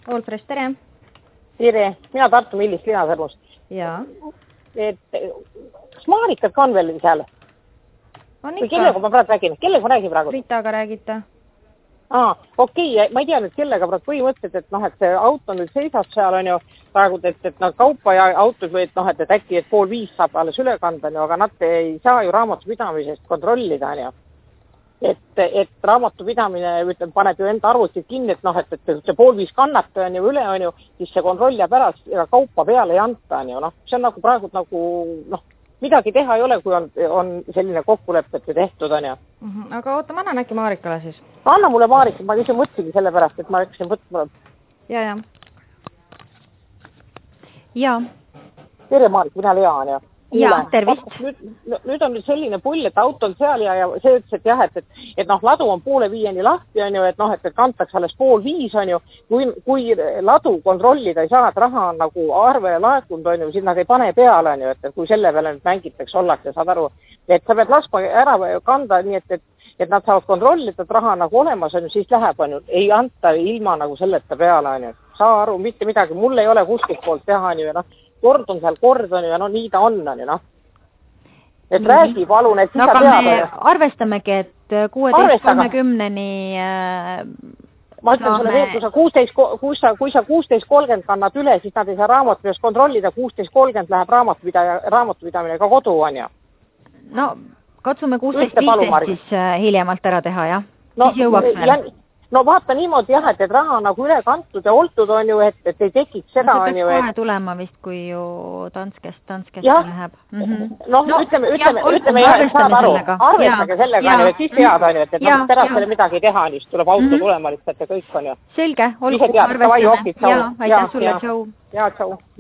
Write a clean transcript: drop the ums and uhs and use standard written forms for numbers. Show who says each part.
Speaker 1: Olfres, tere!
Speaker 2: Tere, mina Tartu Millist Linasarvust.
Speaker 1: Jaa.
Speaker 2: Kas Maarikat ka on veel seal?
Speaker 1: On
Speaker 2: Või
Speaker 1: ikka.
Speaker 2: kellega ma praegu räägin? Kellega ma räägin praegu?
Speaker 1: Ritaga räägite.
Speaker 2: Okei, ma ei tea nüüd kellega praegu põhimõtteliselt, et see auto nüüd seisab seal on ju praegu, et kaupa ja autod või et äkki 4:30 saab alles üle kanda, aga nad ei saa ju raamatupidamisest kontrollida on ju. Et raamatupidamine paneb ju enda arvutit kinni, et see 4:30 kannata on ju üle on ju, siis see kontroll jääb ära ja kaupa peale ei anta on ju. See on nagu praegu midagi teha ei ole, kui on selline kokkulepet ju tehtud on ju.
Speaker 1: Aga oota, ma annan äkki Maarikale siis.
Speaker 2: Anna mulle Maarikat, ma ise mõtlesingi selle pärast, et ma hakkasin võtma.
Speaker 1: Ja. Ja.
Speaker 2: Tere Maarik, mina Lea on ju.
Speaker 1: Ja, tervist.
Speaker 2: Nüüd on nüüd selline pull, et auto on seal ja see ütles, et jah, et ladu on 4:30 lahti on ju, et kantakse alles 4:30 on ju. Kui ladu kontrollida ei saa, et raha on nagu arvele laekunud on ju, siis nad ei pane peale on ju, et kui selle peale nüüd mängitakse ollakse, saad aru, et sa pead laskma ära kanda nii, et nad saavad kontrollida, et raha nagu olemas on ju, siis läheb on ju, ei anta ilma nagu selleta peale on ju. Saa aru, mitte midagi, mul ei ole kuskilt poolt teha on ju ja kord on seal kord on ju ja nii ta on ju Et räägi palun, et siis sa tead.
Speaker 1: Me arvestamegi, et 16:30-ni
Speaker 2: ma ütlen sulle veel, kui sa 16:30 kannad üle, siis nad ei saa raamatupidamist kontrollida, 16:30 läheb raamatupidamine ka kodu on ju.
Speaker 1: No, katsume 16:15 siis hiljemalt ära teha, jah? Siis jõuaks veel.
Speaker 2: No vaata niimoodi jah, et raha nagu üle kantud ja oltud on ju, et ei tekiks seda on ju.
Speaker 1: See peaks kohe tulema vist, kui ju Danskest läheb.
Speaker 2: Ütleme jah, et saab aru. Arvestage sellega on ju, et siis tead on ju, et pärast selle midagi teha, siis tuleb auto tulema lihtsalt ja kõik on ju.
Speaker 1: Selge, olgu, arvestame. Aitäh sulle, tšau.
Speaker 2: Ja, tšau.